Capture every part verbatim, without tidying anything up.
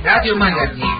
Radio Magazine.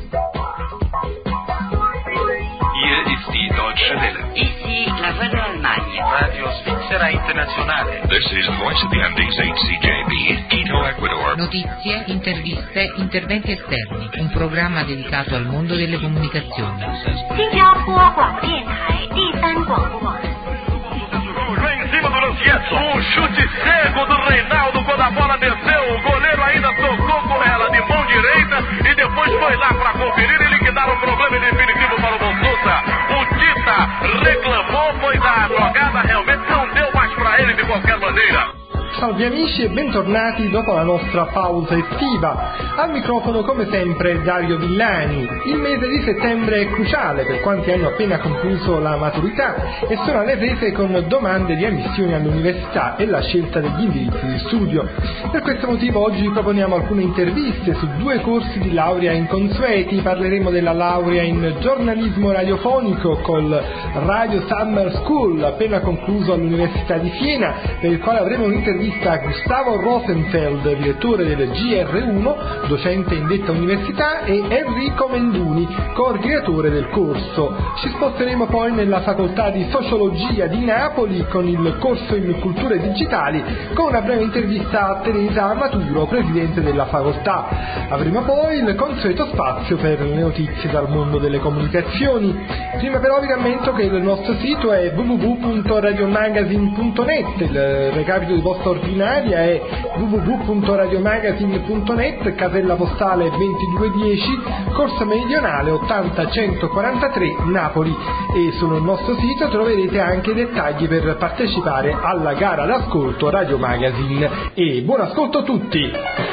Hier ist die Deutsche Welle. Ici la voix de l'Allemagne. Radio Svizzera Internazionale. This is the voice of the Andes, H C J B, Quito, Ecuador. Notizie, interviste, interventi esterni. Un programma dedicato al mondo delle comunicazioni. 新加坡广播电台第三广播网。 Em cima do Lancietto, um chute cego do Reinaldo quando a bola desceu, o goleiro ainda tocou com ela de mão direita e depois foi lá para conferir e liquidar o problema definitivo para o Bonsuta. O Tita reclamou, foi dar a jogada, realmente não deu mais para ele de qualquer maneira. Salve amici e bentornati dopo la nostra pausa estiva. Al microfono come sempre Dario Villani. Il mese di settembre è cruciale per quanti hanno appena concluso la maturità e sono alle prese con domande di ammissione all'università e la scelta degli indirizzi di studio. Per questo motivo oggi proponiamo alcune interviste su due corsi di laurea inconsueti. Parleremo della laurea in giornalismo radiofonico col Radio Summer School appena concluso all'Università di Siena, per il quale avremo un'intervista a Gustavo Rosenfeld, direttore del G R uno, docente in detta università, e Enrico Menduni, coordinatore del corso. Ci sposteremo poi nella facoltà di sociologia di Napoli con il corso in culture digitali, con una breve intervista a Teresa Maturo, presidente della facoltà. Avremo poi il consueto spazio per le notizie dal mondo delle comunicazioni. Prima però vi rammento che il nostro sito è w w w punto radiomagazine punto net, il recapito di posta ordinaria è w w w punto radiomagazine punto net, casella postale ventidue dieci, Corso Meridionale ottanta centoquarantatré Napoli, e sul nostro sito troverete anche i dettagli per partecipare alla gara d'ascolto Radio Magazine. E buon ascolto a tutti!